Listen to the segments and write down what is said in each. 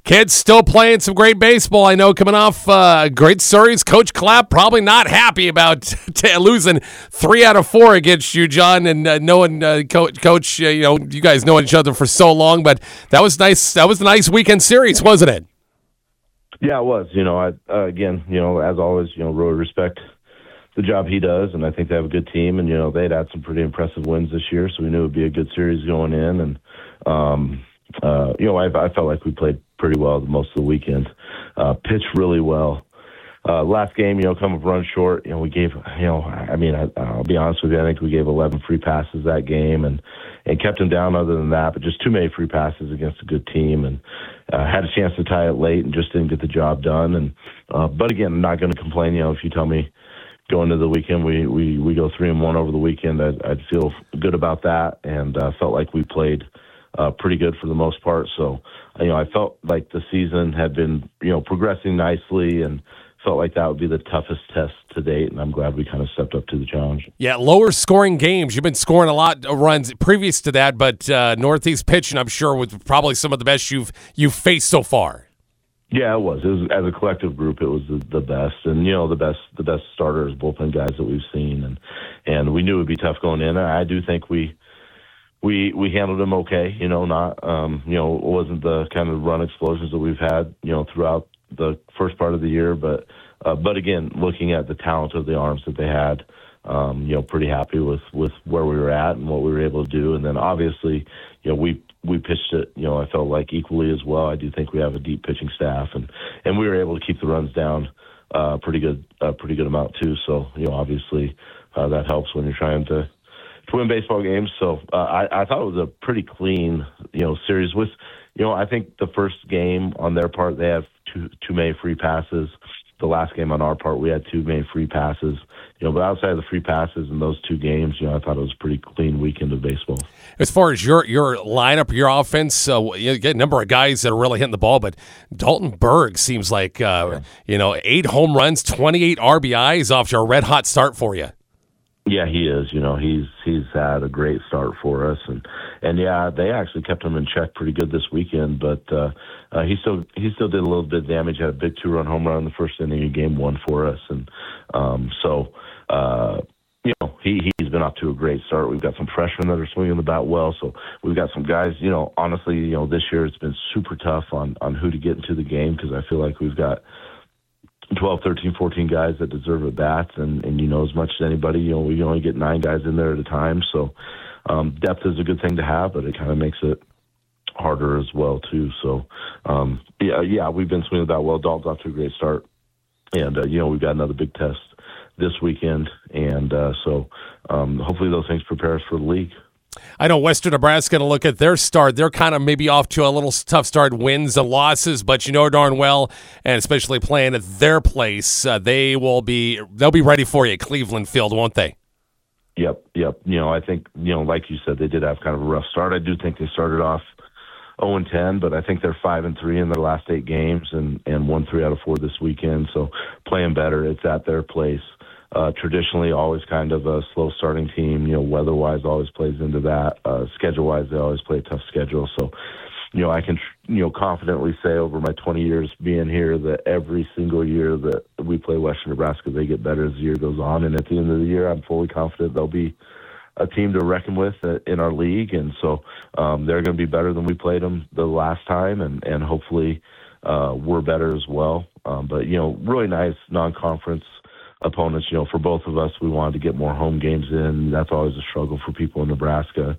Kids still playing some great baseball. I know coming off a great series. Coach Clapp probably not happy about losing 3 out of 4 against you, John, and knowing Coach, you guys know each other for so long, but that was nice. That was a nice weekend series, wasn't it? Yeah, it was. Again, as always, really respect the job he does, and I think they have a good team, and, they'd had some pretty impressive wins this year, so we knew it would be a good series going in, and, I felt like we played pretty well most of the weekend. Pitched really well. Last game, come up run short, we gave, I'll be honest with you, I think we gave 11 free passes that game and kept them down other than that, but just too many free passes against a good team, and had a chance to tie it late and just didn't get the job done. And but again, I'm not going to complain. If you tell me going into the weekend we go 3-1 over the weekend, I'd feel good about that, and felt like we played pretty good for the most part. So I felt like the season had been progressing nicely, and felt like that would be the toughest test to date, and I'm glad we kind of stepped up to the challenge. Yeah, lower scoring games. You've been scoring a lot of runs previous to that, but Northeast pitching, I'm sure, was probably some of the best you've faced so far. Yeah, it was. As a collective group, it was the best, and the best starters, bullpen guys that we've seen, and we knew it would be tough going in. I do think we handled them okay. It wasn't the kind of run explosions that we've had throughout the first part of the year, but again, looking at the talent of the arms that they had, pretty happy with where we were at and what we were able to do. And then obviously, we pitched it, I felt like equally as well. I do think we have a deep pitching staff, and we were able to keep the runs down pretty good amount too. So, obviously, that helps when you're trying to win baseball games. So I thought it was a pretty clean, series with, I think the first game on their part, they have too many free passes. The last game on our part, we had too many free passes. But outside of the free passes in those 2 games, I thought it was a pretty clean weekend of baseball. As far as your lineup, your offense, you get a number of guys that are really hitting the ball, but Dalton Berg seems like 8 home runs, 28 RBIs off to a red hot start for you. Yeah, he is. He's had a great start for us, and yeah, they actually kept him in check pretty good this weekend. But he still did a little bit of damage. Had a big 2-run home run in the first inning of Game 1 for us, and he's been off to a great start. We've got some freshmen that are swinging the bat well, so we've got some guys. Honestly, this year it's been super tough on who to get into the game, because I feel like we've got 12, 13, 14 guys that deserve at bats, and as much as anybody, we only get 9 guys in there at a time. So depth is a good thing to have, but it kind of makes it harder as well too. So we've been swinging that well. Dalton's off to a great start, and we've got another big test this weekend, and so hopefully those things prepare us for the league. I know Western Nebraska, to look at their start, they're kind of maybe off to a little tough start, wins and losses, but darn well, and especially playing at their place, they'll be ready for you at Cleveland Field, won't they? Yep. I think, like you said, they did have kind of a rough start. I do think they started off 0-10, but I think they're 5-3 in their last 8 games and won 3 out of 4 this weekend. So playing better. It's at their place. Traditionally, always kind of a slow starting team. Weather-wise always plays into that. Schedule-wise, they always play a tough schedule. So, I can, confidently say over my 20 years being here that every single year that we play Western Nebraska, they get better as the year goes on. And at the end of the year, I'm fully confident they'll be a team to reckon with in our league. And so they're going to be better than we played them the last time, and hopefully we're better as well. But, really nice non-conference opponents. For both of us, we wanted to get more home games in. That's always a struggle for people in Nebraska.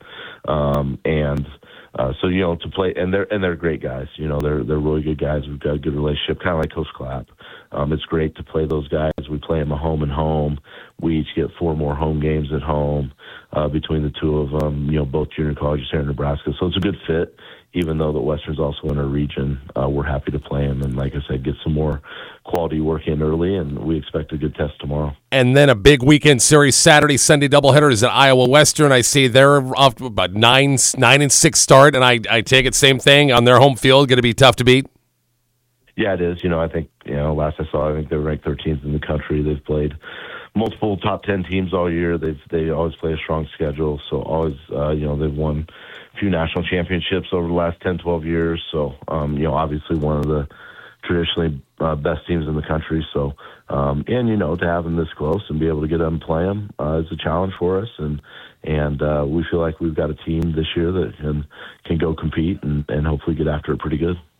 So to play, and they're great guys. They're really good guys. We've got a good relationship, kind of like Coach Clapp. It's great to play those guys. We play them a home and home. We each get 4 more home games at home between the 2 of them. Both junior colleges here in Nebraska. So it's a good fit. Even though the Western's also in our region, we're happy to play them. And like I said, get some more quality work in early, and we expect a good test tomorrow. And then a big weekend series, Saturday, Sunday doubleheaders at Iowa Western. I see they're off to about 9-6 start, and I take it same thing on their home field. Going to be tough to beat. Yeah, it is. I think last I saw, I think they're ranked 13th in the country. They've played multiple top 10 teams all year. They always play a strong schedule. So always, they've won few national championships over the last 10, 12 years. So, obviously one of the traditionally best teams in the country. So, to have them this close and be able to get them play them is a challenge for us. And we feel like we've got a team this year that can go compete and hopefully get after it pretty good.